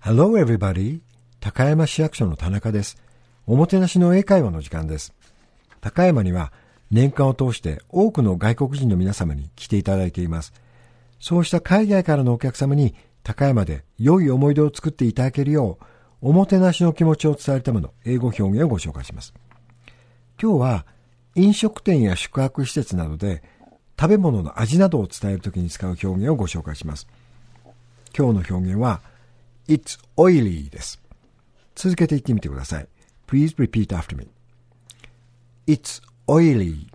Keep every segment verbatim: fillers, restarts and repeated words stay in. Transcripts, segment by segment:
Hello everybody. 高山市役所の田中です。おもてなしの英会話の時間です。高山には年間を通して多くの外国人の皆様に来ていただいています。そうした海外からのお客様に高山で良い思い出を作っていただけるよう、おもてなしの気持ちを伝えるための英語表現をご紹介します。今日は飲食店や宿泊施設などで食べ物の味などを伝えるときに使う表現をご紹介します。今日の表現はIt's oily です。続けて言ってみてください。Please repeat after me. It's oily.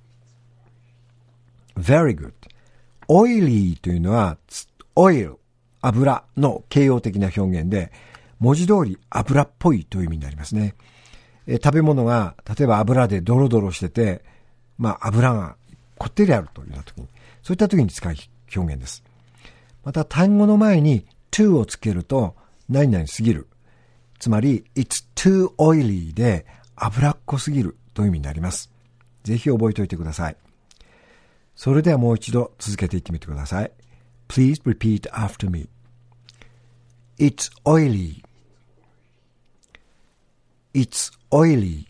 Very good. Oily というのは oil 油の形容的な表現で、文字通り油っぽいという意味になりますね。え食べ物が例えば油でドロドロしてて、まあ油がこってりあるというような時に、そういった時に使う表現です。また単語の前に to をつけると何々すぎる。つまり it's too oily で油っこすぎるという意味になります。ぜひ覚えておいてください。それではもう一度続けていってみてください。Please repeat after me. It's oily. It's oily.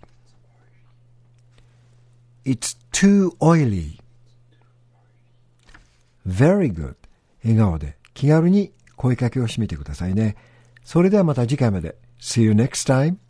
It's too oily. Very good. 笑顔で気軽に声かけをしてみてくださいね。それではまた次回まで。See you next time.